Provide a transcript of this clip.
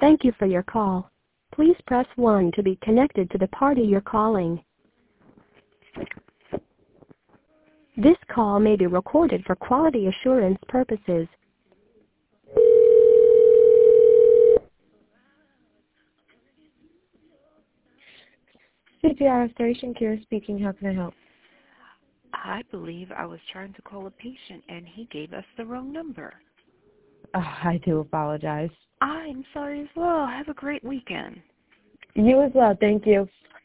Thank you for your call. Please press 1 to be connected to the party you're calling. This call may be recorded for quality assurance purposes. CPR Restoration Care speaking. How can I help? I believe I was trying to call a patient and he gave us the wrong number. I do apologize. I'm sorry as well. Have a great weekend. You as well. Thank you.